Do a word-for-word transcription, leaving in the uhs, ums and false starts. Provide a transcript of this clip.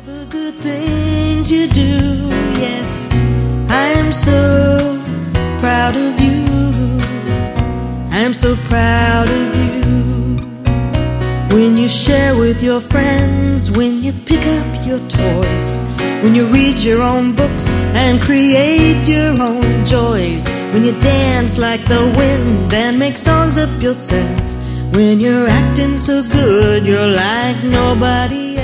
the good things you do, yes, I am so proud of you. I am so proud of you. When you share with your friends, when you pick up your toys, when you read your own books and create your own joys, when you dance like the wind and make songs up yourself, when you're acting so good you're like nobody